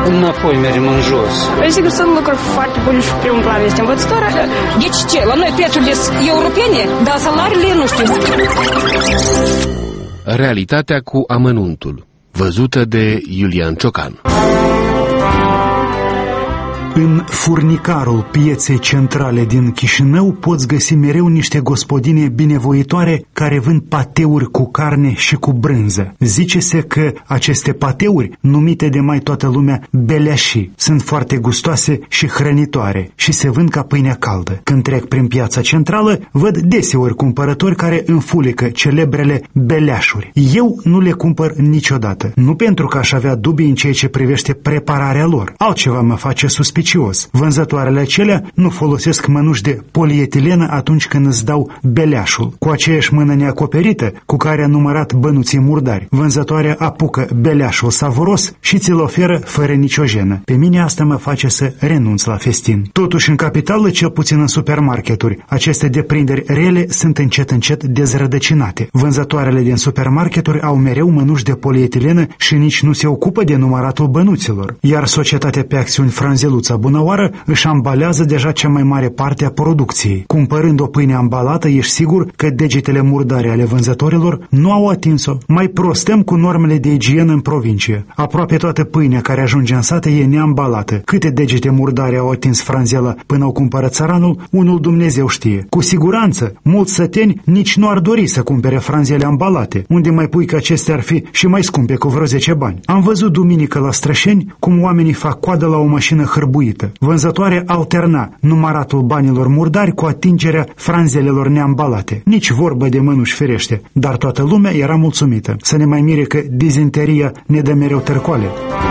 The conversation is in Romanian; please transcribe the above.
înapoi mergem în jos. Sigur, sunt lucruri foarte bune și primul plan este învățătoarea. Deci ce? La noi prețurile sunt europene, dar salariile nu știu. Realitatea cu amănuntul, văzută de Iulian Ciocan. În furnicarul pieței centrale din Chișinău poți găsi mereu niște gospodine binevoitoare care vând pateuri cu carne și cu brânză. Zice-se că aceste pateuri, numite de mai toată lumea beleașii, sunt foarte gustoase și hrănitoare și se vând ca pâine caldă. Când trec prin piața centrală, văd deseori cumpărători care înfulecă celebrele beleașuri. Eu nu le cumpăr niciodată. Nu pentru că aș avea dubii în ceea ce privește prepararea lor. Altceva mă face suspicios. Vânzătoarele acelea nu folosesc mănuși de polietilenă atunci când îți dau beleașul. Cu aceeași mână neacoperită cu care a numărat bănuții murdari, vânzătoarea apucă beleașul savuros și ți-l oferă fără nicio jenă. Pe mine asta mă face să renunț la festin. Totuși, în capitală, cel puțin în supermarketuri, aceste deprinderi rele sunt încet dezrădăcinate. Vânzătoarele din supermarketuri au mereu mănuși de polietilenă și nici nu se ocupă de număratul bănuților. Iar societatea pe acțiuni Franzeluța Bunăoară își ambalează deja cea mai mare parte a producției. Cumpărând o pâine ambalată, ești sigur că degetele murdare ale vânzătorilor nu au atins-o. Mai prostăm cu normele de igienă în provincie. Aproape toată pâinea care ajunge în sate e neambalată. Câte degete murdare au atins franzela până au cumpărat țăranul, unul Dumnezeu știe. Cu siguranță, mulți săteni nici nu ar dori să cumpere franzele ambalate, unde mai pui că acestea ar fi și mai scumpe cu vreo 10 bani. Am văzut duminică la Strășeni cum oamenii fac coadă la o mașină hărbuită. Vânzătoarea alterna număratul banilor murdari cu atingerea franzelelor neambalate. Nici vorbă de mănuși ferește, dar toată lumea era mulțumită. Să ne mai mire că dizenteria ne dă mereu tărcoale.